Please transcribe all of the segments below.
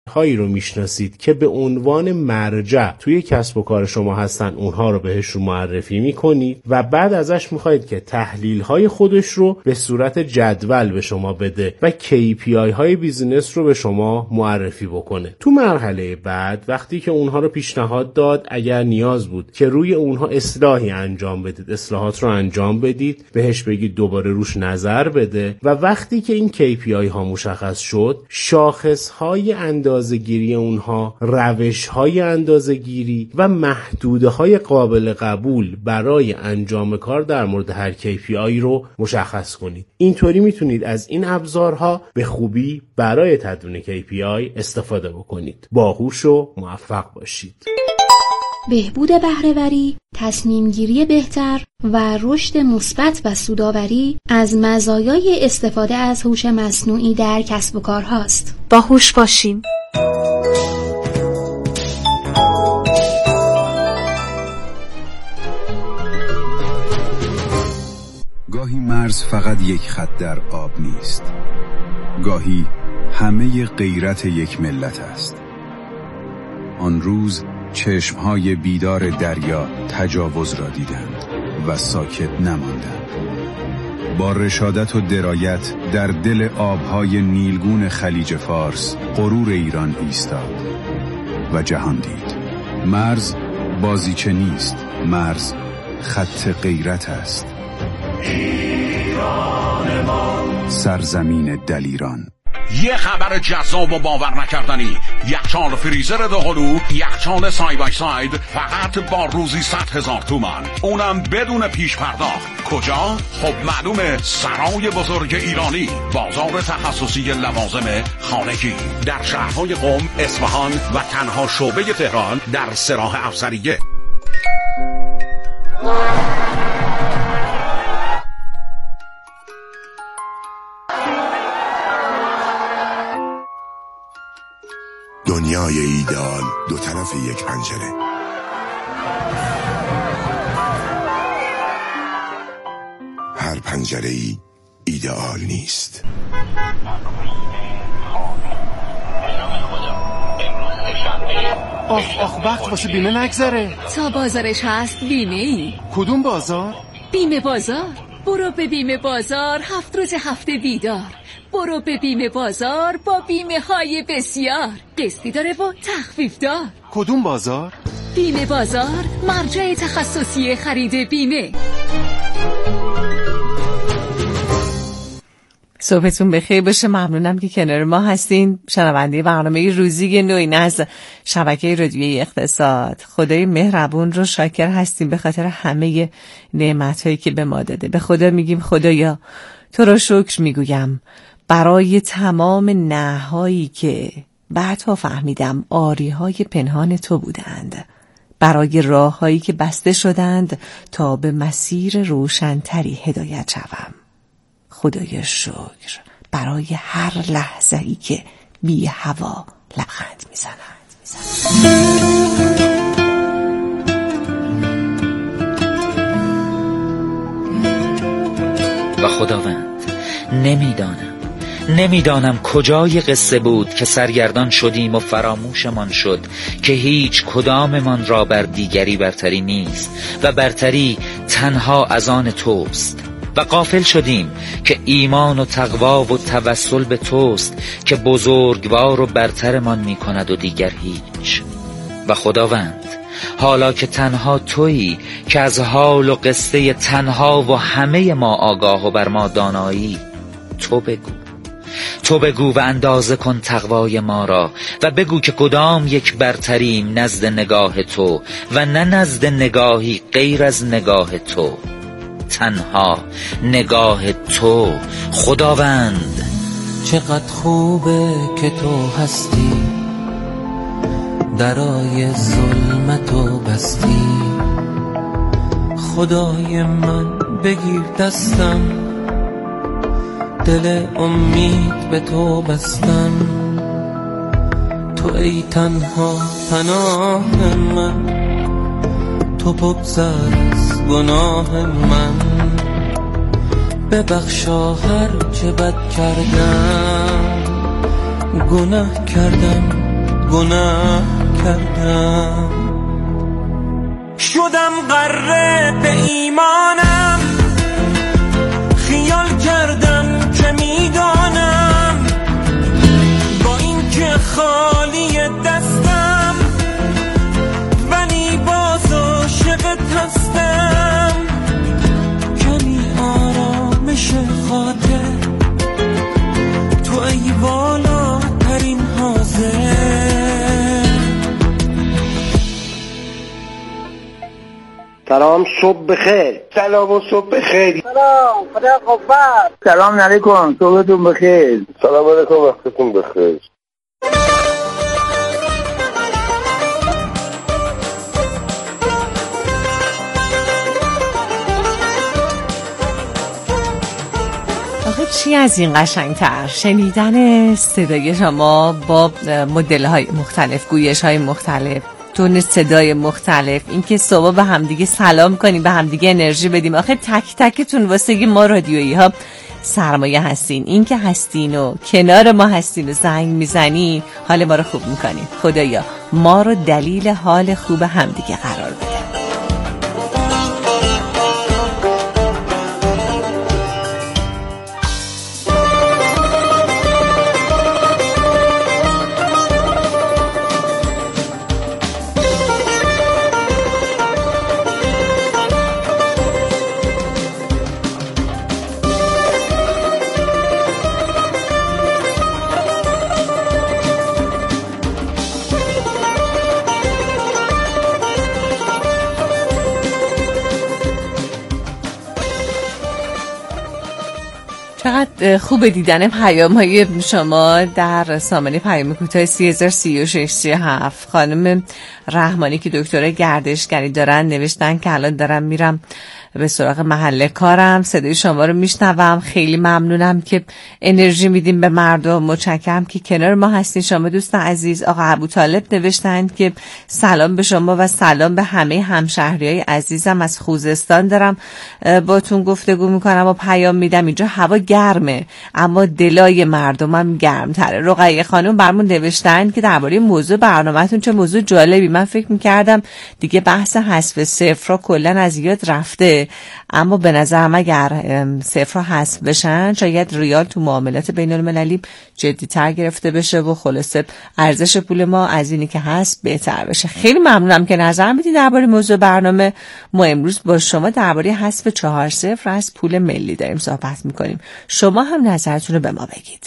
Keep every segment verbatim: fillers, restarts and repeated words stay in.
هایی رو میشناسید که به عنوان مرجع توی کسب و کار شما هستن، اونها رو بهشون معرفی میکنید و بعد ازش میخواید که تحلیل های خودش رو به صورت جدول به شما بده و کی پی آی های بیزینس رو به شما معرفی بکنه. تو مرحله بعد وقتی که اونها رو پیشنهاد داد، اگر نیاز بود که روی اونها اصلاحی انجام بدید، اصلاحات رو انجام بدید، بهش بگید دوباره روش نظر بده و وقتی که این کی پی آی ها مشخص شد، شاخص های اندازه‌گیری اونها، روش های اندازه‌گیری و محدوده های قابل قبول برای انجام کار در مورد هر کی پی آی رو مشخص کنید. اینطوری میتونید از این ابزارها به خوبی برای تدوین کی پی آی استفاده بکنید. باهوش و موفق باشید. بهبود بهره‌وری، تصمیم‌گیری بهتر و رشد مثبت و سودآوری از مزایای استفاده از هوش مصنوعی در کسب و کار هاست. باهوش باشیم. گاهی مرز فقط یک خط در آب نیست. گاهی همه غیرت یک ملت است. آن روز چشمهای بیدار دریا تجاوز را دیدند و ساکت نماندند. با رشادت و درایت در دل آبهای نیلگون خلیج فارس غرور ایران ایستاد و جهان دید. مرز بازیچه نیست، مرز خط غیرت است. ایران ما، سرزمین دلیران. یه خبر جذاب و باور نکردنی. یخچال فریزر دوقلو، یخچال سای بای ساید، فقط با روزی صد هزار تومان، اونم بدون پیش پرداخت. کجا؟ خب معلومه، سرای بزرگ ایرانی، بازار تخصصی لوازم خانگی در شهرهای قم، اصفهان و تنها شعبه تهران در سراح افسریه. دنیای ایدئال دو طرف یک پنجره. هر پنجره ای ایدئال نیست. آخ آخ وقت واسه بیمه نگذره. تا بازارش هست بیمه ای. کدوم بازار؟ بیمه بازار. برو به بیمه بازار، هفت روز هفته بیدار. برو به بیمه بازار با بیمه های بسیار، قسطی داره و تخفیف دار. کدوم بازار؟ بیمه بازار، مرجع تخصصی خرید بیمه. صبحتون بخیر باشه. ممنونم که کنار ما هستین. شنونده برنامه روزی نوین از شبکه رادیویی اقتصاد. خدای مهربون رو شاکر هستیم به خاطر همه نعمت‌هایی که به ما داده. به خدا میگیم خدایا تو رو شکر میگویم برای تمام نهایی که بعدها فهمیدم آریهای پنهان تو بودند، برای راههایی که بسته شدند تا به مسیر روشنتری هدایت شوم. خدای شکر برای هر لحظه‌ای که بی هوا لبخند میزند. و خداوند نمیدانم نمیدانم کجای قصه بود که سرگردان شدیم و فراموشمان شد که هیچ کداممان را بر دیگری برتری نیست و برتری تنها از آن توست، و غافل شدیم که ایمان و تقوا و توسل به توست که بزرگوار و برترمان می کند و دیگر هیچ. و خداوند حالا که تنها تویی که از حال و قصه تنها و همه ما آگاه و بر ما دانایی، تو بگو تو بگو و اندازه کن تقوای ما را و بگو که کدام یک برتریم نزد نگاه تو و نه نزد نگاهی غیر از نگاه تو، تنها نگاه تو. خداوند چقدر خوبه که تو هستی، درای ظلمت و بستی. خدای من بگیر دستم، دل امید به تو بستم. تو ای تنها پناه من، تو بگذر از گناه من. ببخشا هر چه بد کردم، گناه کردم گناه کردم، شدم غره به ایمانم، خیال کردم که میدانم با این که خالی دستم ولی باز عاشقت هستم. کمی آرامش خاطر تو ای بالاترین حاضر. سلام، صبح بخیر. سلام و صبح بخیر. سلام، خدا قوت. سلام علیکم، صبحتون بخیر. سلام علیکم، وقتتون بخیر. آخه چی از این قشنگتر شنیدن صدای شما با مدل های مختلف، گویش های مختلف، تون صدای مختلف، اینکه صبح به همدیگه سلام کنیم، به همدیگه انرژی بدیم. آخه تک تکتون واسه ما رادیویی ها سرمایه هستین. این که هستین و کنار ما هستین و زنگ میزنین حال ما رو خوب میکنین. خدایا ما رو دلیل حال خوب همدیگه قرار بده. چقدر خوب دیدن پیام های شما در سامانه پیام کوتاه سی هزار سی و شش سی و هفت. خانم رحمانی که دکترای گردشگری دارن نوشتن که الان دارم میرم به سراغ محل کارم، صدای شما رو میشنوم، خیلی ممنونم که انرژی میدیم به مردم، متشکرم که کنار ما هستین. شما دوستان عزیز. آقا ابوطالب نوشتند که سلام به شما و سلام به همه همشهریای عزیزم، از خوزستان دارم باتون گفتگو میکنم و پیام میدم. اینجا هوا گرمه اما دلای مردمم گرمتره. رقیه خانم برامون نوشتن که درباره موضوع برنامه‌تون چه موضوع جالبی، من فکر میکردم دیگه بحث حذف صفر کلا از یاد رفته، اما به نظرم اگر صفر حذف بشن شاید ریال تو معاملات بین المللی جدی‌تر گرفته بشه و خلاصه ارزش پول ما از اینی که هست بهتر بشه. خیلی ممنونم که نظر میدید درباره موضوع برنامه. ما امروز با شما درباره حذف چهار صفر از پول ملی داریم صحبت میکنیم. شما هم نظرتون رو به ما بگید.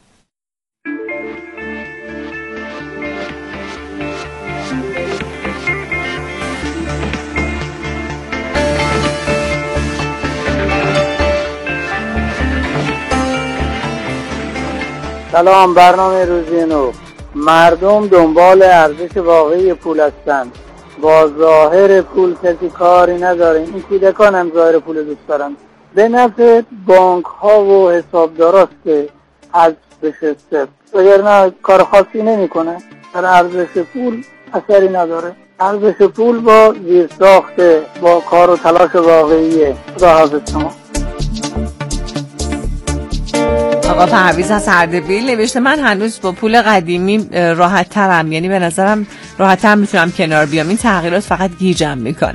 سلام، برنامه روزی نو. مردم دنبال ارزش واقعی پول هستند، با ظاهر پول کسی کاری نداره. این کودکان هم ظاهر پول دوست دارن. به نفع بانک ها و حسابداراست که حذف بشه صفر، وگرنه کار خاصی نمیکنه. در ارزش پول اثری نداره. ارزش پول با زیرساخته، با کار و تلاش واقعیه. خدا حافظ شما. آقا پرویز از اردبیل نوشته من هنوز با پول قدیمی راحت ترم، یعنی به نظرم راحت تر میتونم کنار بیام، این تغییرات فقط گیجم میکنه.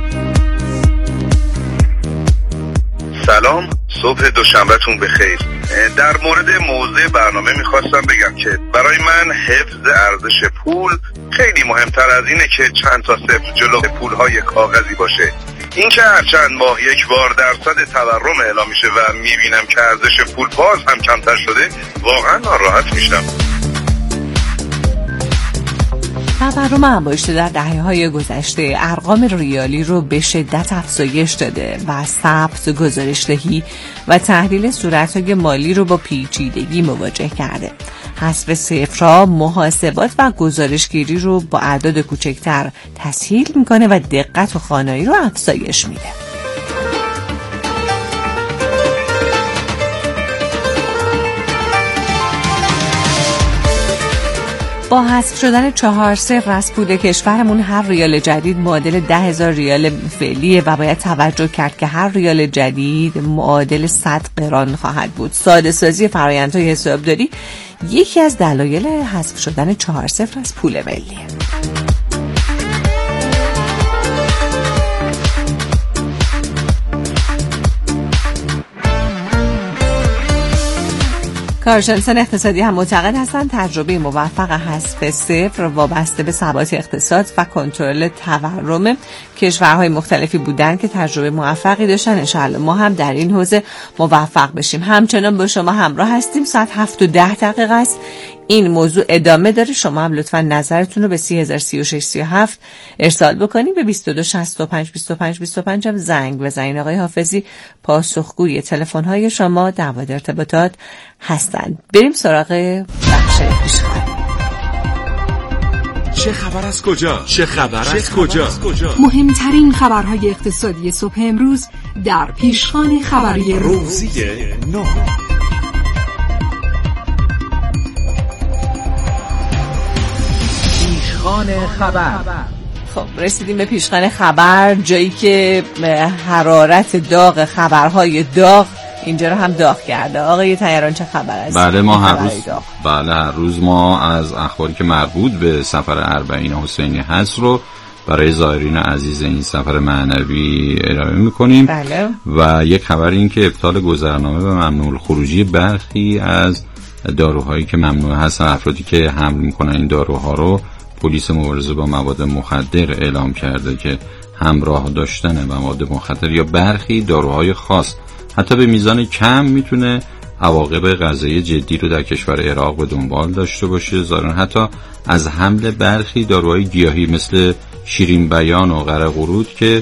سلام، صبح دوشنبهتون بخیر. در مورد موضوع برنامه میخواستم بگم که برای من حفظ ارزش پول خیلی مهمتر از اینه که چند تا صفر جلو پولهای کاغذی باشه. این که هر چند ماه یک بار درصد تورم اعلام میشه و میبینم که ارزش پول باز هم کمتر شده، واقعا ناراحت میشم. تورم انباشته در دهه‌های گذشته ارقام ریالی رو به شدت افزایش داده و ثبت، گزارش‌دهی و تحلیل صورت‌های مالی رو با پیچیدگی مواجه کرده. حذف صفرها محاسبات و گزارشگیری رو با اعداد کوچکتر تسهیل میکنه و دقت و خوانایی رو افزایش میده. با حذف شدن چهار صفر از پول کشورمون هر ریال جدید معادل ده هزار ریال فعلیه و باید توجه کرد که هر ریال جدید معادل صد قران خواهد بود. ساده سازی فرآیندهای حسابداری یکی از دلایل حذف شدن چهار صفر از پول ملی. کارشناسان اقتصادی هم معتقد هستند تجربه موفق حذف صفر وابسته به ثبات اقتصاد و کنترل تورم کشورهای مختلفی بودن که تجربه موفقی داشتن. انشاءالله ما هم در این حوزه موفق بشیم. همچنان با شما همراه هستیم. ساعت هفت و ده دقیقه است. این موضوع ادامه داره. شما هم لطفا نظرتون رو به سی هزار سی و شش سی و هفت ارسال بکنید. به بیست و دو شصت و پنج بیست و پنج بیست و پنج هم زنگ بزنید. آقای حافظی پاسخگوی تلفن‌های شما در مورد ارتباطات هستند. بریم سراغ بخش پیشخوان. چه خبر از کجا؟ چه خبر از کجا؟ مهمترین خبرهای اقتصادی صبح امروز در پیشخوان خبری روزی نو. پیشخوان خبر. خب رسیدیم به پیشخوان خبر، جایی که حرارت داغ خبرهای داغ اینجا رو هم داغ کرده. آقای طیران چه خبر است؟ بله ما هر روز بله هر روز ما از اخباری که مربوط به سفر اربعین حسینی هست رو برای زائرین عزیز این سفر معنوی ارائه می‌کنیم. بله. و یک خبر این که ابطال گذرنامه و ممنوع الخروجی برخی از داروهایی که ممنوع هستن، افرادی که حمل می‌کنن این داروها رو پلیس مبارزه با مواد مخدر اعلام کرده که همراه داشتن مواد مخدر یا برخی داروهای خاص حتی به میزان کم میتونه عواقب قضایی جدی رو در کشور عراق به دنبال داشته باشه. ظاهراً حتی از حمل برخی داروهای گیاهی مثل شیرین بیان و قره قرود که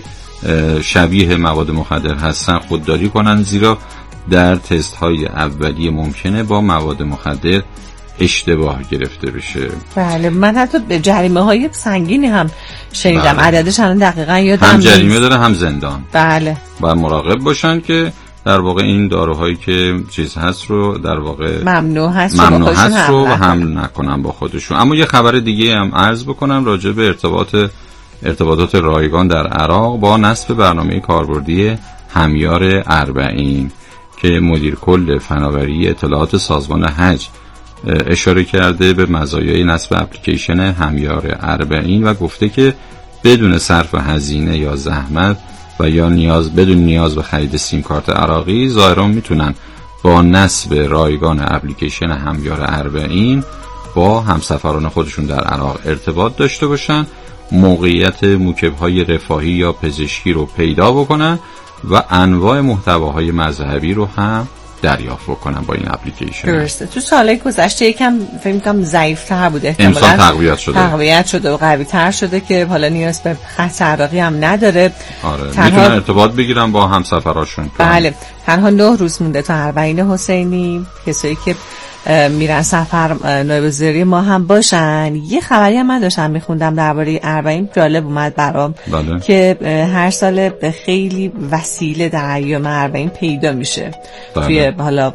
شبیه مواد مخدر هستن خودداری کنن، زیرا در تست های اولیه ممکنه با مواد مخدر اشتباه گرفته بشه. بله من حتی به جریمه های سنگینی هم شنیدم. بله. عددش الان دقیقاً یادم هم جریمه داره هم زندان. بله. باید مراقب باشن که در واقع این داروهایی که چیز هست رو در واقع ممنوع هست ممنوع هست رو هم نکنن با خودشون. اما یه خبر دیگه هم عرض بکنم راجع به ارتباط ارتباطات رایگان در عراق با نصب برنامه کاربردی همیار اربعین که مدیر کل فناوری اطلاعات سازمان حج اشاره کرده به مزایای نصب اپلیکیشن همیار اربعین و گفته که بدون صرف هزینه یا زحمت و یا نیاز بدون نیاز به خرید سیم کارت عراقی زائران میتونن با نصب رایگان اپلیکیشن همیار اربعین با همسفران خودشون در عراق ارتباط داشته باشن، موقعیت موکب‌های رفاهی یا پزشکی رو پیدا بکنن و انواع محتواهای مذهبی رو هم دریافت بکنن با این اپلیکیشن. درسته. تو سالهای گذشته یکم فکر می‌کنم ضعیف‌تر بوده، احتمالاً امسال تقویت شده تقویت شده و قوی‌تر شده که حالا نیاز به خط عراقی هم نداره. آره تنها... میتونن ارتباط بگیرن با همسفراشون. بله تنها نه روز مونده تا اربعین حسینی. کسایی که میرن سفر نایب وزیری ما هم باشن. یه خبری هم من داشتم میخوندم درباره اربعین، جالب اومد برام. بله. که هر سال خیلی وسیله در ایام اربعین پیدا میشه. بله. توی حالا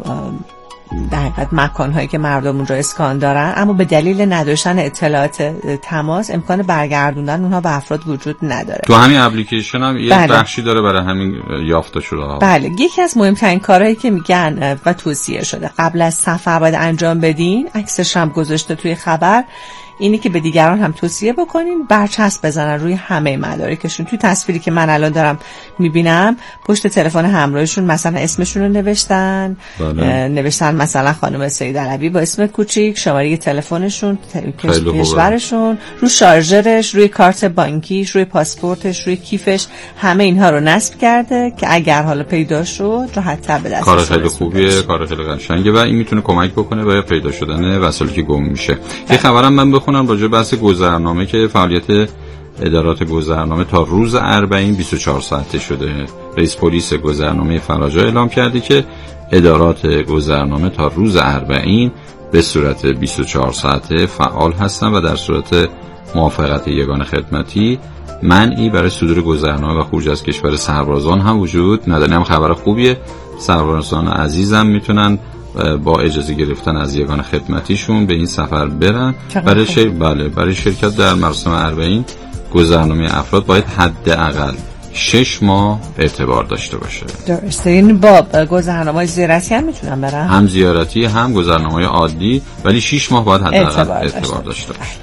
در حقیقت مکان‌هایی که مردم اونجا اسکان دارن، اما به دلیل نداشتن اطلاعات تماس امکان برگردوندن اونها به افراد وجود نداره. تو همین اپلیکیشن هم یه بله. بخشی داره برای همین یافته شده ها. بله یکی از مهمترین کارهایی که میگن و توصیه شده قبل از سفر باید انجام بدین، عکسش هم گذاشته توی خبر، اینی که به دیگران هم توصیه بکنین برچسب بزنن روی همه مدارکشون. توی تصویری که من الان دارم میبینم پشت تلفن همراهشون مثلا اسمشون رو نوشتن. بله. نوشتن مثلا خانم سید علوی با اسم کوچیک، شماره تلفنشون، کشورشون، رو شارژرش، روی کارت بانکیش، روی پاسپورتش، روی کیفش، همه اینها رو نصب کرده که اگر حالا پیدا شد راحت‌تر به دست کار خیلی خوبیه، کار خیلی قشنگه و این میتونه کمک بکنه برای پیدا شدن وسایلی که گم میشه. یه خبرم من بخونم راجع به بحث گذرنامه که فعالیت ادارات گذرنامه تا روز اربعین بیست و چهار ساعته شده. رئیس پلیس گذرنامه فراجا اعلام کرده که ادارات گذرنامه تا روز اربعین به صورت بیست و چهار ساعته فعال هستند و در صورت موافقت یگان خدمتی منعی برای صدور گذرنامه و خروج از کشور سربازان هم وجود نداره. هم خبر خوبیه، سربازان عزیزم میتونن با اجازه گرفتن از یگان خدمتیشون به این سفر برن. برای شر... بله برای شرکت در مراسم اربعین گذرنامه افراد باید حداقل شش ماه اعتبار داشته باشه. درسته. این با گذرنامه‌های زیارتی هم میتونن برن؟ هم زیارتی هم گذرنامه‌های عادی، ولی شش ماه باید حداقل اعتبار, اعتبار داشته باشه.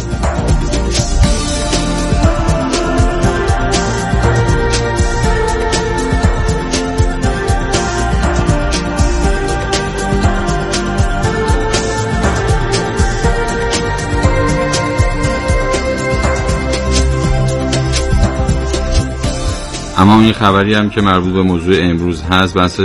اما این خبری هم که مربوط به موضوع امروز هست، بحث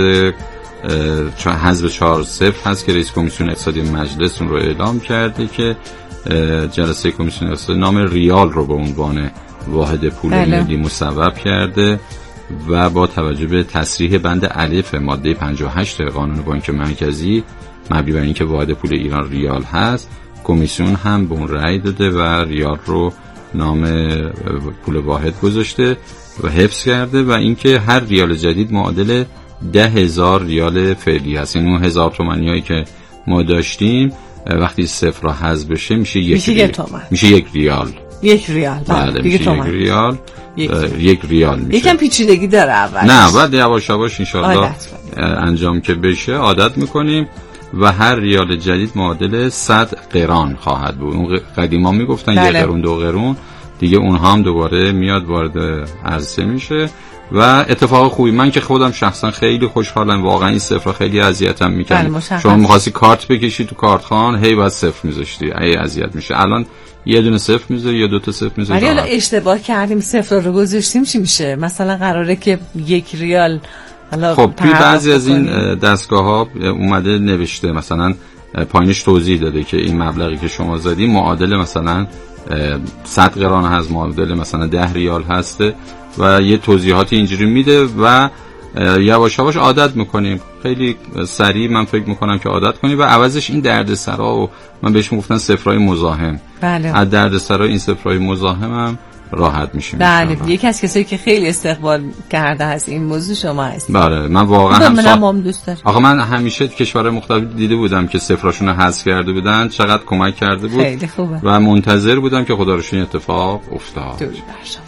حزب چهار صفر هست که رئیس کمیسیون اقتصادی مجلس اون رو اعلام کرده که جلسه کمیسیون اقتصادی نام ریال رو به عنوان واحد پول ملی مصوب کرده و با توجه به تصریح بند الف ماده پنجاه و هشت قانون بانک مرکزی مبنی بر اینکه واحد پول ایران ریال هست، کمیسیون هم به اون رأی داده و ریال رو نام پول واحد گذاشته و حفظ کرده و اینکه هر ریال جدید معادل ده هزار ریال فعلی هست. این اون هزار تومانی هایی که ما داشتیم وقتی صفر را حذف بشه میشه یک میشه ریال. میشه یک ریال یک ریال بله دیگه میشه یک ریال یک, یک ریال میشه. یکم پیچیدگی داره اولش. نه بعد یواش یواش انشالله انجام که بشه عادت میکنیم و هر ریال جدید معادل صد قران خواهد بود. اون قدیما میگفتن یک قرون دو قرون، دیگه اونها هم دوباره میاد وارد عرضه میشه و اتفاق خوبی. من که خودم شخصا خیلی خوشحالم، واقعا این صفر خیلی اذیتم میکنه. شما می‌خواستی کارت بکشی تو کارتخوان هی بعد صفر میذاشتی، ای اذیت میشه. الان یه دونه صفر میذاری یا دو تا صفر میذاری. ولی حالا اشتباه کردیم صفر رو گذاشتیم چی میشه؟ مثلا قراره که یک ریال خب توی بعضی از این دستگاه‌ها اومده نوشته مثلا پایینش توضیح داده که این مبلغی که شما زدی معادل مثلا صد قران هست، معادل مثلا ده ریال هسته و یه توضیحاتی اینجوری میده و یواش یواش عادت میکنیم. خیلی سریع من فکر میکنم که عادت کنیم و عوضش این دردسرا و من بهش میگفتن صفرای مزاحم. بله. از دردسرای این صفرای مزاحم هم راحت میشیم. بله یکی از کسایی که خیلی استقبال کرده از این موضوع شما هستید. بله من واقعا هم سا... هم دوست دارم. آقا من همیشه کشورهای مختلف دیده بودم که صفراشون رو حذف کرده بودن، چقدر کمک کرده بود. خیلی خوبه. و منتظر بودم که خدا رو شکر اتفاق افتاد. درود بر شما.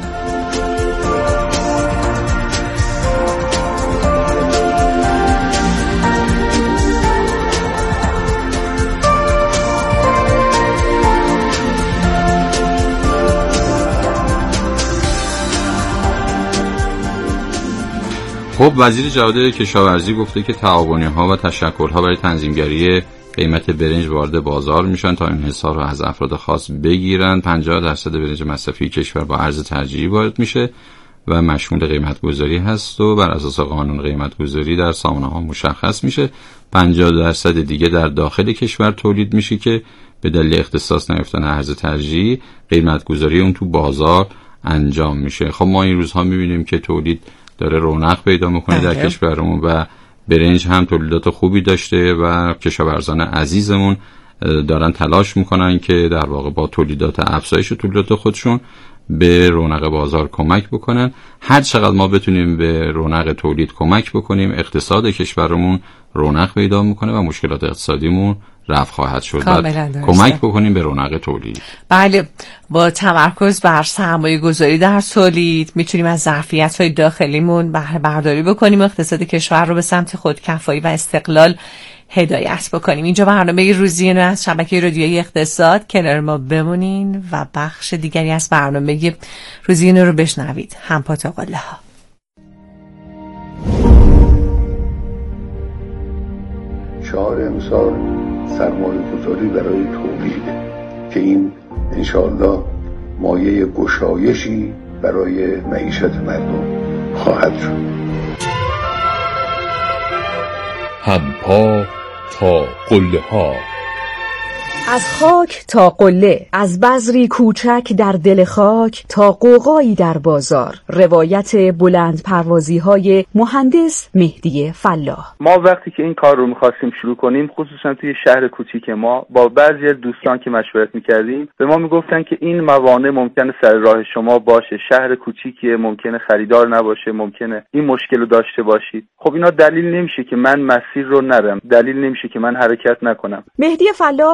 خب وزیر جهاد کشاورزی گفته که تعاونی‌ها و تشکل‌ها برای تنظیمگری قیمت برنج وارد بازار میشن تا انحصار رو از افراد خاص بگیرن. پنجاه درصد برنج مصرفی کشور با ارز ترجیحی وارد میشه و مشمول قیمت‌گذاری هست و بر اساس قانون قیمت‌گذاری در سامانه‌ها مشخص میشه. پنجاه درصد دیگه در داخل کشور تولید میشه که به دلیل اختصاص نیافتن ارز ترجیحی قیمت‌گذاری اون تو بازار انجام میشه. خب ما این روزها میبینیم که تولید داره رونق پیدا میکنه در کشورمون و برنج هم تولیدات خوبی داشته و کشاورزان عزیزمون دارن تلاش میکنن که در واقع با تولیدات افزایش تولیدات خودشون به رونق بازار کمک بکنن. هر چقدر ما بتونیم به رونق تولید کمک بکنیم اقتصاد کشورمون رونق پیدا میکنه و مشکلات اقتصادیمون رفع خواهد شد. کمک بکنیم به رونق تولید. بله با تمرکز بر سرمایه گذاری در تولید میتونیم از ظرفیت‌های داخلیمون بهره برداری بکنیم، اقتصاد کشور رو به سمت خودکفایی و استقلال هدایت بکنیم. اینجا برنامه روزی نو از شبکه رادیویی اقتصاد، کنار ما بمونین و بخش دیگری از برنامه روزی نو رو بشنوید. هم پا تا قله ها. شعار امسال سرمایه گذاری برای تولید که این انشاءالله مایه گشایشی برای معیشت مردم خواهد شد. هم پا تا قله ها. از خاک تا قله، از بذری کوچک در دل خاک تا قوقایی در بازار. روایت بلند پروازی های مهندس مهدی فلاح. ما وقتی که این کار رو می‌خواستیم شروع کنیم، خصوصا توی شهر کوچیک ما، با بعضی دوستان که مشورت می‌کردیم به ما میگفتن که این موانع ممکنه سر راه شما باشه، شهر کوچیکیه، ممکنه خریدار نباشه، ممکنه این مشکل رو داشته باشید. خب اینا دلیل نمیشه که من مسیر رو نرم، دلیل نمیشه که من حرکت نکنم. مهدی فلاح در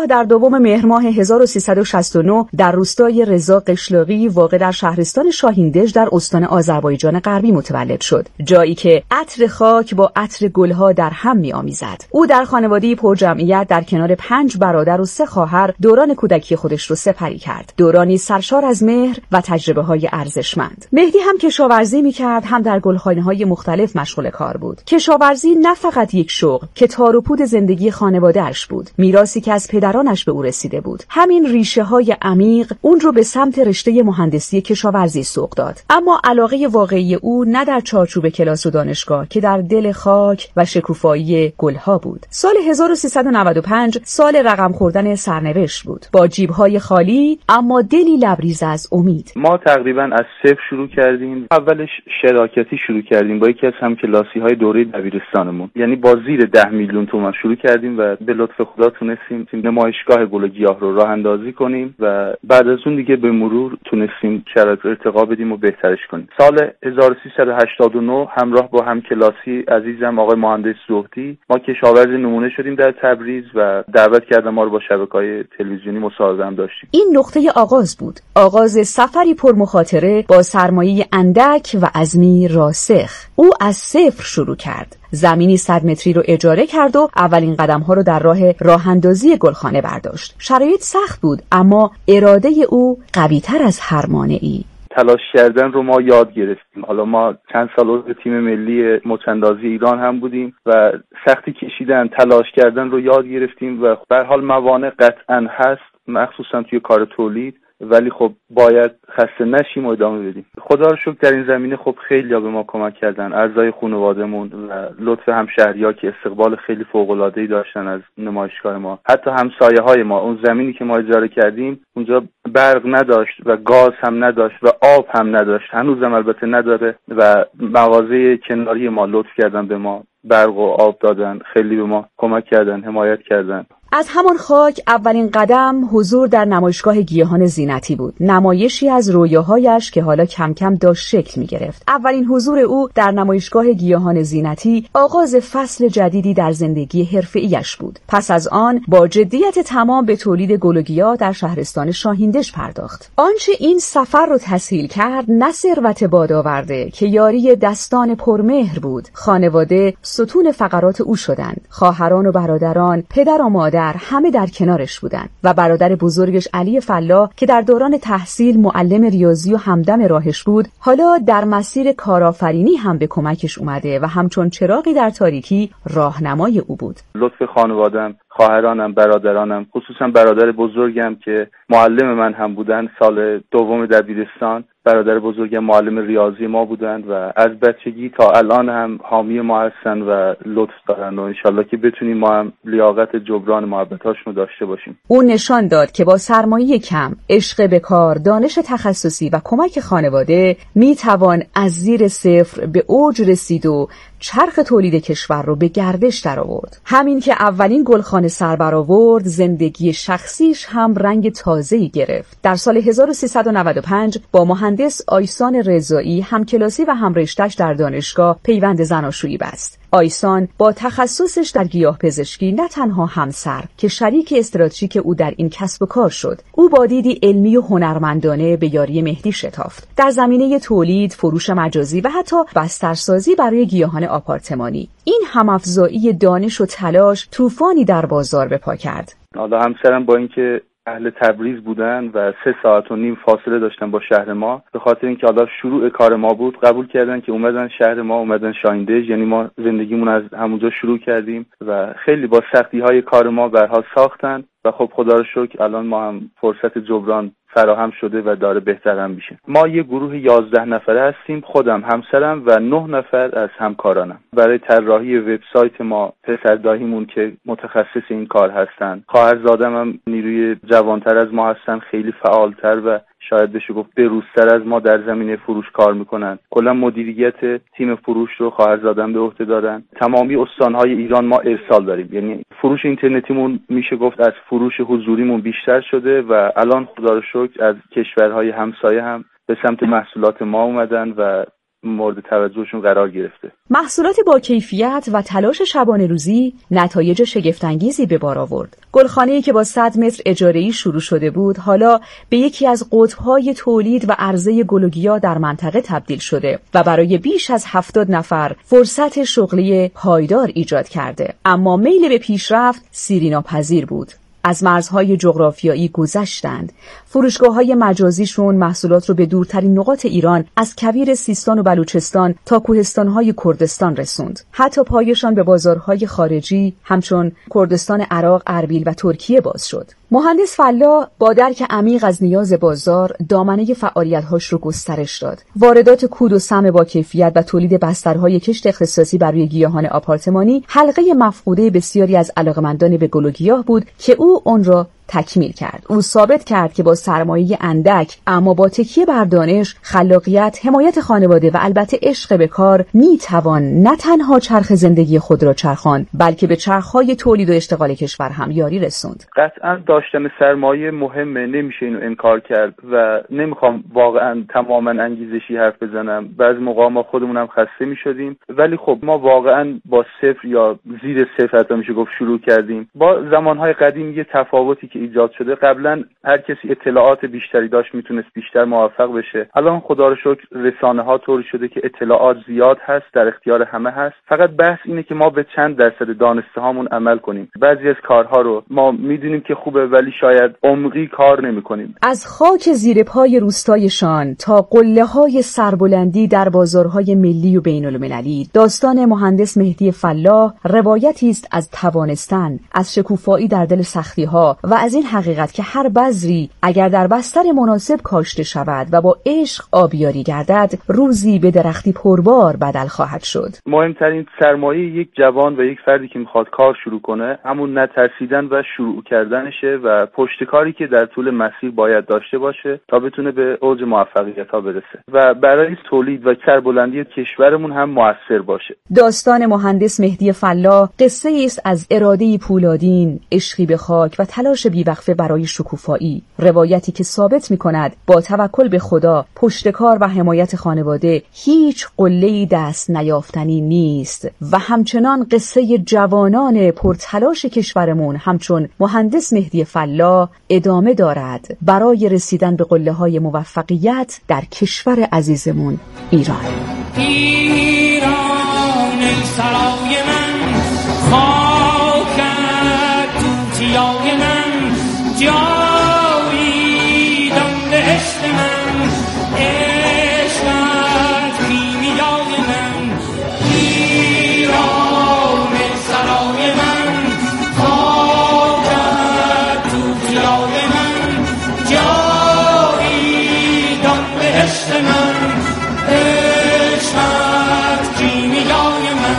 دوم مهر ماه هزار و سیصد و شصت و نه در روستای رضا قشلاقی واقع در شهرستان شاهیندژ در استان آذربایجان غربی متولد شد، جایی که عطر خاک با عطر گلها در هم می‌آمیزد. او در خانواده‌ای پرجمعیت در کنار پنج برادر و سه خواهر دوران کودکی خودش رو سپری کرد، دورانی سرشار از مهر و تجربه‌های ارزشمند. مهدی هم کشاورزی می‌کرد، هم در گلخانه‌های مختلف مشغول کار بود. کشاورزی نه فقط یک شغل که تار و پود زندگی خانواده‌اش بود، میراثی که از پدرانش به او رسیده بود. همین ریشه‌های عمیق اون رو به سمت رشته مهندسی کشاورزی سوق داد. اما علاقه واقعی او نه در چارچوب کلاس و دانشگاه که در دل خاک و شکوفایی گلها بود. سال هزار و سیصد و نود و پنج سال رقم خوردن سرنوشت بود، با جیب‌های خالی اما دلی لبریز از امید. ما تقریبا از صفر شروع کردیم. اولش شراکتی شروع کردیم با یکی از همکلاسی‌های دوره دبیرستانمون، یعنی با زیر ده میلیون تومان شروع کردیم و به لطف خدا تونستیم نمایشگاه گل و گیاه رو راه اندازی کنیم و بعد از اون دیگه به مرور تونستیم شرایط ارتقا بدیم و بهترش کنیم. سال هزار و سیصد و هشتاد و نه همراه با همکلاسی عزیزم آقای مهندس زهدی ما کشاورز نمونه شدیم در تبریز و دعوت کردن ما رو با شبکه‌های تلویزیونی مصاحبه هم داشتیم. این نقطه آغاز بود، آغاز سفری پر مخاطره با سرمایه اندک و عزمی راسخ. او از صفر شروع کرد، زمینی صد متری رو اجاره کرد و اولین قدم‌ها رو در راه راه اندازی گلخانه برداشت. شرایط سخت بود اما اراده او قوی‌تر از هر مانعی. تلاش کردن رو ما یاد گرفتیم. حالا ما چند سال عضو تیم ملی مچ‌اندازی ایران هم بودیم و سختی کشیدن، تلاش کردن رو یاد گرفتیم و به هر حال موانع قطعاً هست، مخصوصا توی کار تولید، ولی خب باید خسته نشیم و ادامه بدیم. خدا رو شکر در این زمینه خب خیلی‌ها به ما کمک کردن، اعضای خانواده‌مون و لطف همشهری‌ها که استقبال خیلی فوق‌العاده‌ای داشتن از نمایشگاه ما. حتی همسایه‌های ما، اون زمینی که ما اجاره کردیم اونجا برق نداشت و گاز هم نداشت و آب هم نداشت، هنوزم البته نداره و مغازه کناری ما لطف کردن به ما، برق و آب دادن، خیلی به ما کمک کردن، حمایت کردن. از همان خاک اولین قدم حضور در نمایشگاه گیاهان زینتی بود، نمایشی از رویاهایش که حالا کم کم داشت شکل می گرفت. اولین حضور او در نمایشگاه گیاهان زینتی آغاز فصل جدیدی در زندگی حرفه‌ایش بود. پس از آن با جدیت تمام به تولید گل و گیاه در شهرستان شاهیندژ پرداخت. آنچه این سفر رو تسهیل کرد نه ثروت بادآورده که یاری دستان پرمهر بود. خانواده ستون فقرات او شدند. خواهران و برادران، پدر و مادر همه در کنارش بودند و برادر بزرگش علی فلاح که در دوران تحصیل معلم ریاضی و همدم راهش بود، حالا در مسیر کارآفرینی هم به کمکش اومده و همچون چراغی در تاریکی راهنمای او بود. لطف خانواده‌ام، خواهرانم، برادرانم، خصوصا برادر بزرگم که معلم من هم بودن سال دوم دبیرستان، برادر بزرگم معلم ریاضی ما بودند و از بچگی تا الان هم حامی ما هستن و لطف دارن و انشالله که بتونیم ما هم لیاقت جبران محبتاشون داشته باشیم. او نشان داد که با سرمایه کم، عشق به کار، دانش تخصصی و کمک خانواده میتوان از زیر صفر به اوج رسید و چرخ تولید کشور رو به گردش در آورد. همین که اولین گلخانه سر برآورد، زندگی شخصیش هم رنگ تازه‌ای گرفت. در سال هزار و سیصد و نود و پنج با مهندس آیسان رضایی همکلاسی و همرشته‌اش در دانشگاه پیوند زناشویی بست. آیسان با تخصصش در گیاه پزشکی نه تنها همسر که شریک استراتژیک او در این کسب و کار شد، او با دیدی علمی و هنرمندانه به یاری مهدی شتافت در زمینه تولید، فروش مجازی و حتی بسترسازی برای گیاهان آپارتمانی. این همافزایی دانش و تلاش طوفانی در بازار به پا کرد. حالا همسرم با اینکه اهل تبریز بودن و سه ساعت و نیم فاصله داشتن با شهر ما، به خاطر اینکه حالا شروع کار ما بود قبول کردن که اومدن شهر ما، اومدن شاهیندژ، یعنی ما زندگیمون از همونجا شروع کردیم و خیلی با سختی های کار ما برها ساختن و خب خدا رو شکر الان ما هم فرصت جبران فراهم شده و داره بهتر هم میشه. ما یه گروه یازده نفره هستیم، خودم، همسرم و نه نفر از همکارانم. برای طراحی وبسایت ما پسر داییمون که متخصص این کار هستن، خواهرزادم هم نیروی جوانتر از ما هستن، خیلی فعالتر و شاید بشه گفت بروزتر از ما در زمینه فروش کار میکنن. کلا مدیریت تیم فروش رو خواهرزادم به عهده دارن. تمامی استانهای ایران ما ارسال داریم، یعنی فروش اینترنتیمون میشه گفت از فروش حضوریمون بیشتر شده و الان خدا رو شکر از کشورهای همسایه هم به سمت محصولات ما اومدن و مورد توجهشون قرار گرفته. محصولات با کیفیت و تلاش شبانه روزی نتایج شگفت‌انگیزی به بار آورد. گلخانه‌ای که با صد متر اجاره‌ای شروع شده بود، حالا به یکی از قطب‌های تولید و عرضه گل و گیاه در منطقه تبدیل شده و برای بیش از هفتاد نفر فرصت شغلی پایدار ایجاد کرده. اما میل به پیشرفت سیریناپذیر بود. از مرزهای جغرافیایی گذشتند. فروشگاه‌های مجازیشون محصولات رو به دورترین نقاط ایران از کویر سیستان و بلوچستان تا کوهستان‌های کردستان رسوند. حتی پایشان به بازارهای خارجی همچون کردستان عراق، اربیل و ترکیه باز شد. مهندس فلاح با درک عمیق از نیاز بازار دامنه فعالیت‌هاش رو گسترش داد. واردات کود و سم با کیفیت و تولید بسترهای کشت اختصاصی برای گیاهان آپارتمانی حلقه مفقوده بسیاری از علاقه‌مندان به گل و گیاه بود که او اون را تکمیل کرد. او ثابت کرد که با سرمایه اندک اما با تکیه بر دانش، خلاقیت، حمایت خانواده و البته عشق به کار میتوان نه تنها چرخ زندگی خود را چرخاند، بلکه به چرخهای تولید و اشتغال کشور هم یاری رسوند. قطعا داشتن سرمایه مهمه، نمیشه اینو انکار کرد و نمیخوام واقعا تماما انگیزشی حرف بزنم. بعضی موقع ما خودمون هم خسته میشدیم، ولی خب ما واقعا با صفر یا زیر صفر حتی میشه گفت شروع کردیم. با زمانهای قدیم یه تفاوتی که ایجاد شده، قبلا هر کسی اطلاعات بیشتری داشت میتونست بیشتر موفق بشه. الان خدا رو شکر رسانه ها طوری شده که اطلاعات زیاد هست، در اختیار همه هست. فقط بحث اینه که ما به چند درصد دانسته هامون عمل کنیم. بعضی از کارها رو ما میدونیم که خوبه ولی شاید عمقی کار نمی‌کنیم. از خاک زیر پای روستایشان تا قله‌های سربلندی در بازارهای ملی و بین‌المللی، داستان مهندس مهدی فلاح روایتی است از توانستن، از شکوفایی در دل سختی‌ها و از این حقیقت که هر بذری اگر در بستر مناسب کاشته شود و با عشق آبیاری گردد، روزی به درختی پربار بدل خواهد شد. مهمترین سرمایه یک جوان و یک فردی که میخواد کار شروع کنه همون نترسیدن و شروع کردنشه و پشتکاری که در طول مسیر باید داشته باشه تا بتونه به اوج موفقیت ها برسه و برای تولید و سربلندی کشورمون هم موثر باشه. داستان مهندس مهدی فلاح قصه است از اراده پولادین، عشقی به خاک و تلاش بیوقفه برای شکوفایی. روایتی که ثابت می‌کند با توکل به خدا، پشتکار و حمایت خانواده هیچ قله‌ای دست نیافتنی نیست و همچنان قصه جوانان پرتلاش کشورمون همچون مهندس مهدی فلاح ادامه دارد برای رسیدن به قله‌های موفقیت در کشور عزیزمون ایران. ایران ای سرای من، خاکت توتیای من، جاویدان بهشت من، عشقت کیمیای من. ایران ای سرای من، خاکت توتیای من، جاویدان بهشت من، عشقت کیمیای من.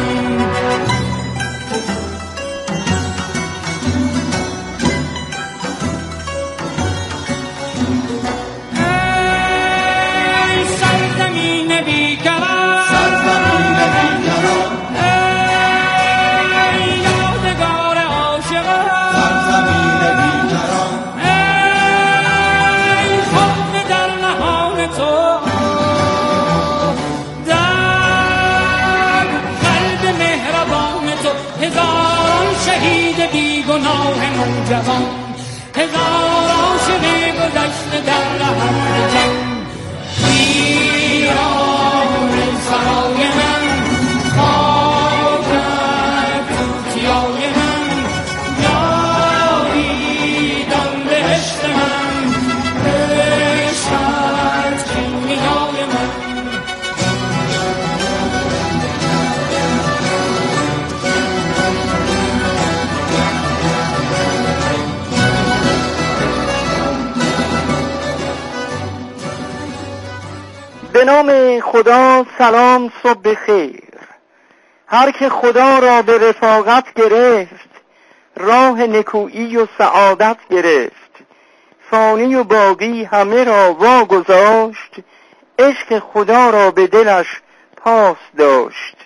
جوان هزار عاشق گذشته در لحظه جنگ. ایران ای سرای من، خاکت توتیای من، جاویدان بهشت من، عشقت کیمیای من. به نام خدا، سلام، صبح خیر. هر که خدا را به رفاقت گرفت، راه نکویی و سعادت گرفت. فانی و باقی همه را واگذاشت، عشق خدا را به دلش پاس داشت.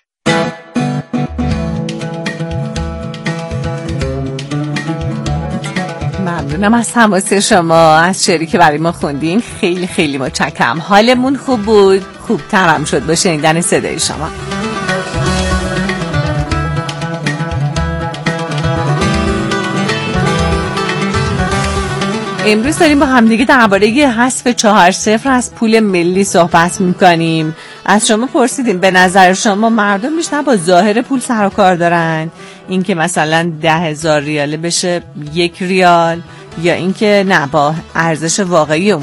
ممنونم از تماس شما، از شعری که برای ما خوندین. خیلی خیلی متشکرم. حالمون خوب بود، خوب ترم شد با شنیدن صدای شما. امروز داریم با همدیگه درباره حذف چهار صفر از پول ملی صحبت میکنیم. از شما پرسیدیم به نظر شما مردم بیشتر با ظاهر پول سر و کار دارن، این که مثلا ده هزار ریاله بشه یک ریال، یا اینکه نه با ارزش واقعی